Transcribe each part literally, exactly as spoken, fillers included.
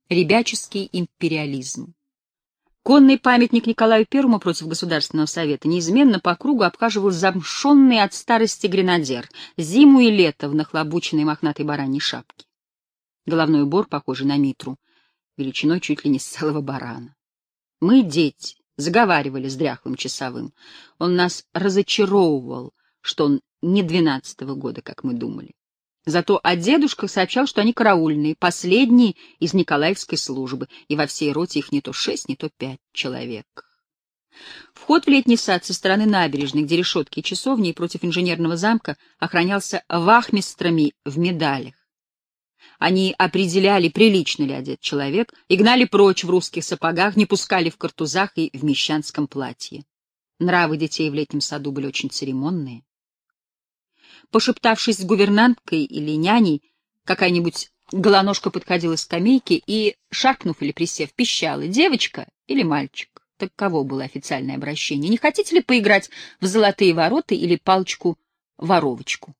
Ребяческий империализм. Конный памятник Николаю Первому против Государственного совета неизменно по кругу обхаживал замшонный от старости гренадер, зиму и лето в нахлобученной мохнатой бараньей шапке. Головной убор, похожий на митру, величиной чуть ли не с целого барана. Мы, дети, заговаривали с дряхлым часовым. Он нас разочаровывал, что он не двенадцатого года, как мы думали. Зато о дедушках сообщал, что они караульные, последние из Николаевской службы, и во всей роте их не то шесть, не то пять человек. Вход в летний сад со стороны набережной, где решетки и часовни, и против инженерного замка охранялся вахмистрами в медалях. Они определяли, прилично ли одет человек, и гнали прочь в русских сапогах, не пускали в картузах и в мещанском платье. Нравы детей в летнем саду были очень церемонные. Пошептавшись с гувернанткой или няней, какая-нибудь голоножка подходила к скамейке и, шаркнув или присев, пищала: «Девочка или мальчик?» Таково было официальное обращение. «Не хотите ли поиграть в золотые ворота или палочку-воровочку?»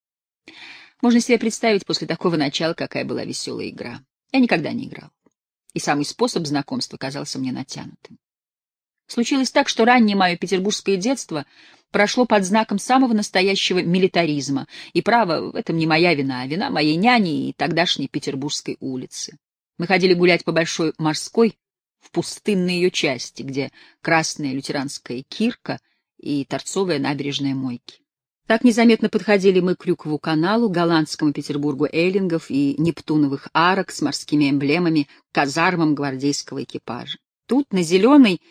Можно себе представить после такого начала, какая была веселая игра. Я никогда не играл, и самый способ знакомства казался мне натянутым. Случилось так, что раннее мое петербургское детство прошло под знаком самого настоящего милитаризма, и, право, в этом не моя вина, а вина моей няни и тогдашней Петербургской улицы. Мы ходили гулять по Большой Морской, в пустынной ее части, где красная лютеранская кирка и торцовая набережная Мойки. Так незаметно подходили мы к Крюкову каналу, голландскому Петербургу эллингов и нептуновых арок с морскими эмблемами, казармам гвардейского экипажа. Тут, на зеленой,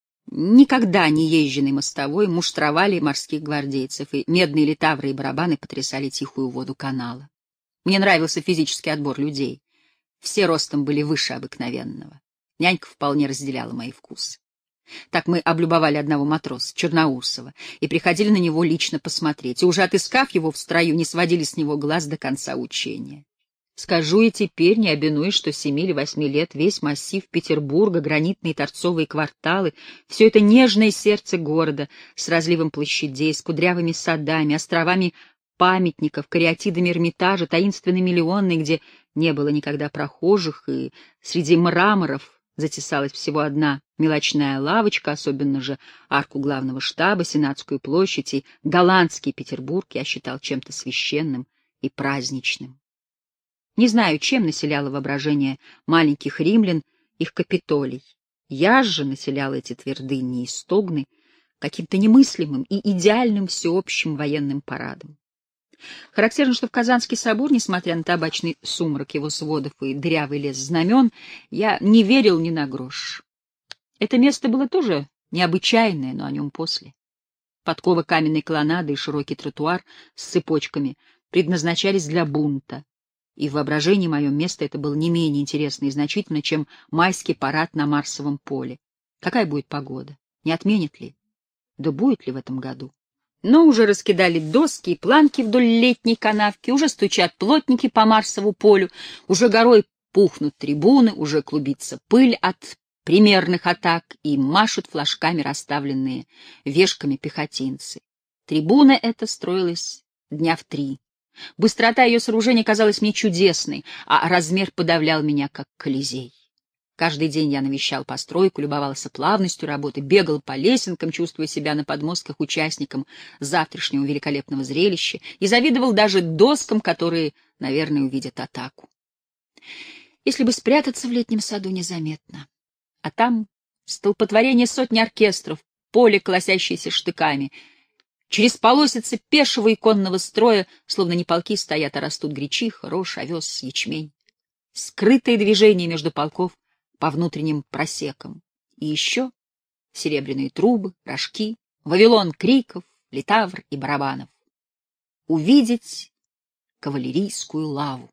никогда не езженной мостовой, муштровали морских гвардейцев, и медные литавры и барабаны потрясали тихую воду канала. Мне нравился физический отбор людей. Все ростом были выше обыкновенного. Нянька вполне разделяла мои вкусы. Так мы облюбовали одного матроса, Черноусова, и приходили на него лично посмотреть, и уже отыскав его в строю, не сводили с него глаз до конца учения. Скажу и теперь, не обинуясь, что с семи или восьми лет весь массив Петербурга, гранитные торцовые кварталы, все это нежное сердце города с разливом площадей, с кудрявыми садами, островами памятников, кариатидами Эрмитажа, таинственной Миллионной, где не было никогда прохожих, и среди мраморов затесалась всего одна мелочная лавочка, особенно же арку главного штаба, Сенатскую площадь и голландский Петербург я считал чем-то священным и праздничным. Не знаю, чем населяло воображение маленьких римлян их Капитолий. Я же населял эти твердыни и стогны каким-то немыслимым и идеальным всеобщим военным парадом. Характерно, что в Казанский собор, несмотря на табачный сумрак его сводов и дырявый лес знамен, я не верил ни на грош. Это место было тоже необычайное, но о нем после. Подкова каменной колоннады и широкий тротуар с цепочками предназначались для бунта, и в воображении моем место это было не менее интересно и значительно, чем майский парад на Марсовом поле. Какая будет погода? Не отменят ли? Да будет ли в этом году? Но уже раскидали доски и планки вдоль летней канавки, уже стучат плотники по Марсову полю, уже горой пухнут трибуны, уже клубится пыль от примерных атак и машут флажками расставленные вешками пехотинцы. Трибуна эта строилась дня в три. Быстрота ее сооружения казалась мне чудесной, а размер подавлял меня, как Колизей. Каждый день я навещал постройку, любовался плавностью работы, бегал по лесенкам, чувствуя себя на подмостках участником завтрашнего великолепного зрелища, и завидовал даже доскам, которые, наверное, увидят атаку. Если бы спрятаться в летнем саду незаметно. А там столпотворение сотни оркестров, поле, колосящееся штыками. Через полосицы пешего и конного строя, словно не полки стоят, а растут гречиха, рожь, овес, ячмень. Скрытые движения между полков по внутренним просекам. И еще серебряные трубы, рожки, вавилон криков, литавр и барабанов. Увидеть кавалерийскую лаву.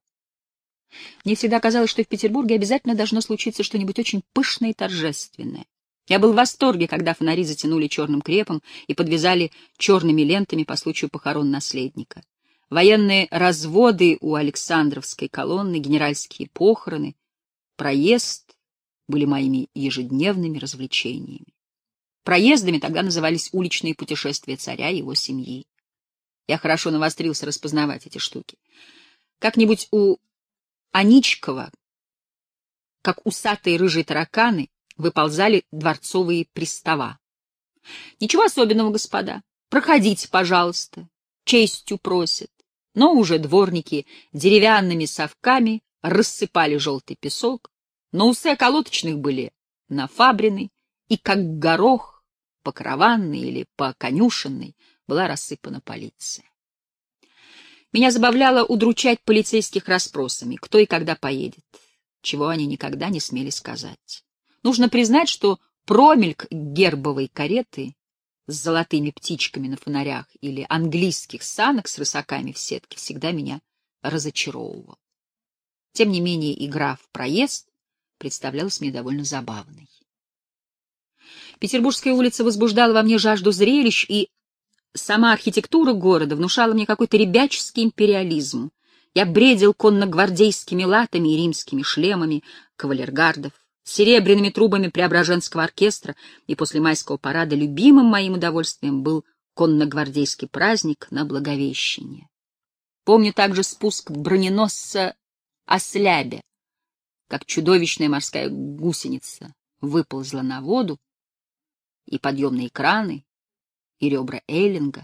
Мне всегда казалось, что в Петербурге обязательно должно случиться что-нибудь очень пышное и торжественное. Я был в восторге, когда фонари затянули черным крепом и подвязали черными лентами по случаю похорон наследника. Военные разводы у Александровской колонны, генеральские похороны, проезд были моими ежедневными развлечениями. Проездами тогда назывались уличные путешествия царя и его семьи. Я хорошо навострился распознавать эти штуки. Как-нибудь у Аничкова как усатые рыжие тараканы, выползали дворцовые пристава. Ничего особенного, господа. Проходите, пожалуйста. Честью просят. Но уже дворники деревянными совками рассыпали желтый песок, но усы околоточных были нафабрены, и как горох по караванной или по конюшенной была рассыпана полиция. Меня забавляло удручать полицейских расспросами, кто и когда поедет, чего они никогда не смели сказать. Нужно признать, что промельк гербовой кареты с золотыми птичками на фонарях или английских санок с рысаками в сетке всегда меня разочаровывал. Тем не менее, игра в проезд представлялась мне довольно забавной. Петербургская улица возбуждала во мне жажду зрелищ, и сама архитектура города внушала мне какой-то ребяческий империализм. Я бредил конногвардейскими латами и римскими шлемами кавалергардов, серебряными трубами Преображенского оркестра, и после майского парада любимым моим удовольствием был конногвардейский праздник на Благовещение. Помню также спуск броненосца Ослябе, как чудовищная морская гусеница выползла на воду, и подъемные краны, и ребра Эллинга.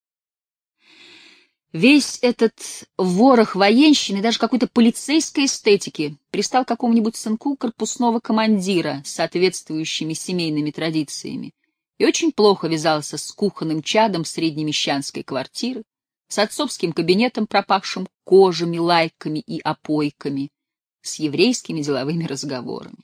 Весь этот ворох военщины, даже какой-то полицейской эстетики, пристал к какому-нибудь сынку корпусного командира с соответствующими семейными традициями и очень плохо вязался с кухонным чадом среднемещанской квартиры, с отцовским кабинетом, пропахшим кожами, лайками и опойками, с еврейскими деловыми разговорами.